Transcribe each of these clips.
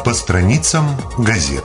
по страницам газет.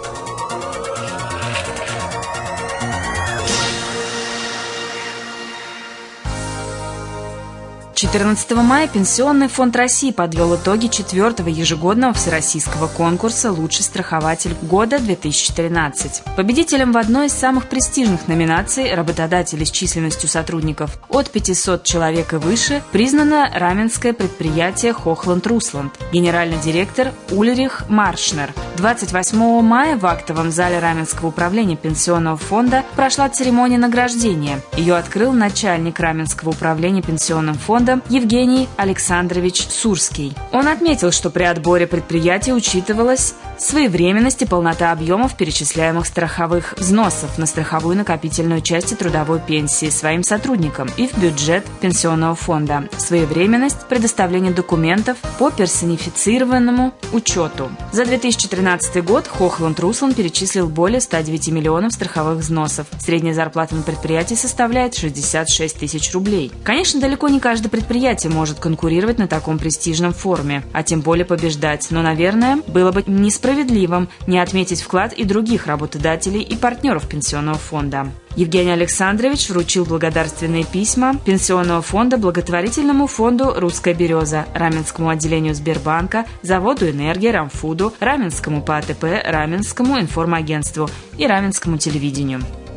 – 14 мая Пенсионный фонд России подвел итоги 4-го ежегодного всероссийского конкурса «Лучший страхователь года 2013». Победителем в одной из самых престижных номинаций работодателей с численностью сотрудников от 500 человек и выше признано раменское предприятие «Хохланд-Русланд», генеральный директор Ульрих Маршнер. 28 мая в актовом зале Раменского управления Пенсионного фонда прошла церемония награждения. Ее открыл начальник Раменского управления Пенсионным фондом Евгений Александрович Сурский. Он отметил, что при отборе предприятия учитывалась своевременность и полнота объемов перечисляемых страховых взносов на страховую накопительную часть трудовой пенсии своим сотрудникам и в бюджет Пенсионного фонда, своевременность предоставления документов по персонифицированному учету. За 2013 год Хохланд-Русланд перечислил более 109 миллионов страховых взносов. Средняя зарплата на предприятии составляет 66 тысяч рублей. Конечно, далеко не каждое предприятие может конкурировать на таком престижном форуме, а тем более побеждать, но, наверное, было бы несправедливым не отметить вклад и других работодателей и партнеров Пенсионного фонда. Евгений Александрович вручил благодарственные письма Пенсионного фонда благотворительному фонду «Русская береза», Раменскому отделению Сбербанка, заводу «Энергия», Рамфуду, Раменскому ПАТП, Раменскому информагентству и Раменскому телевидению.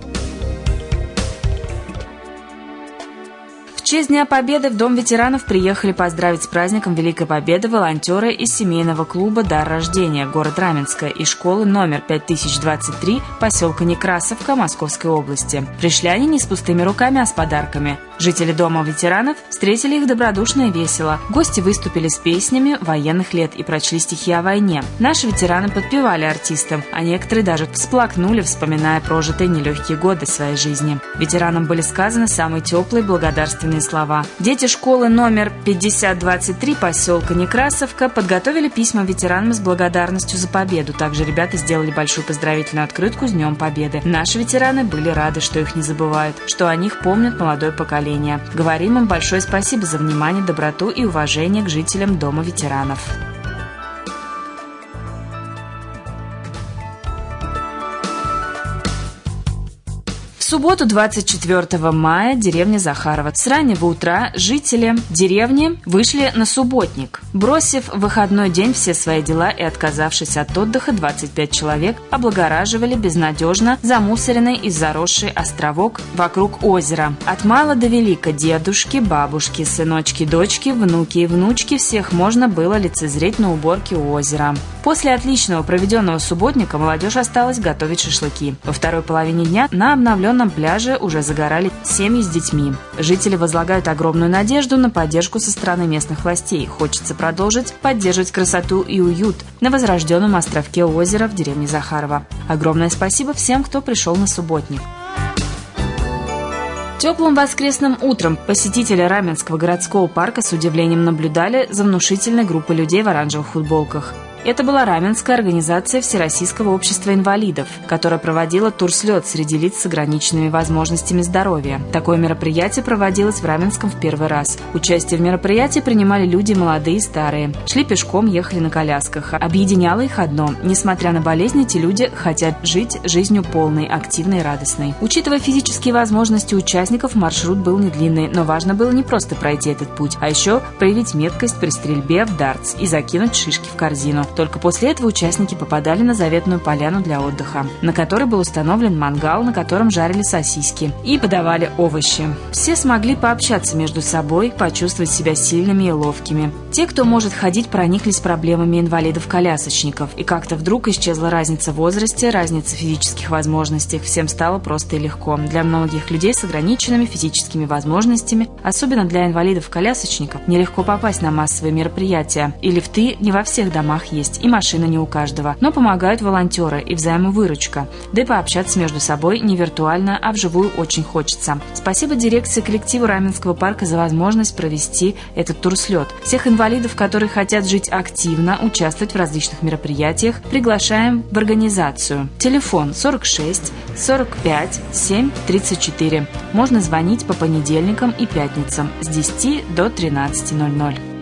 В честь Дня Победы в Дом ветеранов приехали поздравить с праздником Великой Победы волонтеры из семейного клуба «Дар рождения», город Раменское, и школы номер 5023 поселка Некрасовка Московской области. Пришли они не с пустыми руками, а с подарками. Жители Дома ветеранов встретили их добродушно и весело. Гости выступили с песнями военных лет и прочли стихи о войне. Наши ветераны подпевали артистам, а некоторые даже всплакнули, вспоминая прожитые нелегкие годы своей жизни. Ветеранам были сказаны самые теплые благодарственные слова. Дети школы номер 5023 поселка Некрасовка подготовили письма ветеранам с благодарностью за победу. Также ребята сделали большую поздравительную открытку с Днем Победы. Наши ветераны были рады, что их не забывают, что о них помнит молодое поколение. Говорим им большое спасибо за внимание, доброту и уважение к жителям Дома ветеранов. В субботу, 24 мая, деревня Захарова. С раннего утра жители деревни вышли на субботник. Бросив в выходной день все свои дела и отказавшись от отдыха, 25 человек облагораживали безнадежно замусоренный и заросший островок вокруг озера. От мала до велика дедушки, бабушки, сыночки, дочки, внуки и внучки всех можно было лицезреть на уборке у озера. После отличного проведенного субботника молодежь осталась готовить шашлыки. Во второй половине дня на обновленном пляже уже загорали семьи с детьми. Жители возлагают огромную надежду на поддержку со стороны местных властей. Хочется продолжить поддерживать красоту и уют на возрожденном островке озера в деревне Захарова. Огромное спасибо всем, кто пришел на субботник. Теплым воскресным утром посетители Раменского городского парка с удивлением наблюдали за внушительной группой людей в оранжевых футболках. Это была Раменская организация Всероссийского общества инвалидов, которая проводила турслет среди лиц с ограниченными возможностями здоровья. Такое мероприятие проводилось в Раменском в первый раз. Участие в мероприятии принимали люди молодые и старые. Шли пешком, ехали на колясках. Объединяло их одно. Несмотря на болезни, эти люди хотят жить жизнью полной, активной и радостной. Учитывая физические возможности участников, маршрут был не длинный, но важно было не просто пройти этот путь, а еще проявить меткость при стрельбе в дартс и закинуть шишки в корзину. Только после этого участники попадали на заветную поляну для отдыха, на которой был установлен мангал, на котором жарили сосиски и подавали овощи. Все смогли пообщаться между собой, почувствовать себя сильными и ловкими. Те, кто может ходить, прониклись проблемами инвалидов-колясочников, и как-то вдруг исчезла разница в возрасте, разница в физических возможностях. Всем стало просто и легко. Для многих людей с ограниченными физическими возможностями, особенно для инвалидов-колясочников, нелегко попасть на массовые мероприятия. И лифты не во всех домах есть, и машина не у каждого. Но помогают волонтеры и взаимовыручка. Да и пообщаться между собой не виртуально, а вживую очень хочется. Спасибо дирекции коллектива Раменского парка за возможность провести этот турслет. Всех инвалидов, которые хотят жить активно, участвовать в различных мероприятиях, приглашаем в организацию. Телефон 46 45 7 34. Можно звонить по понедельникам и пятницам с 10 до 13:00.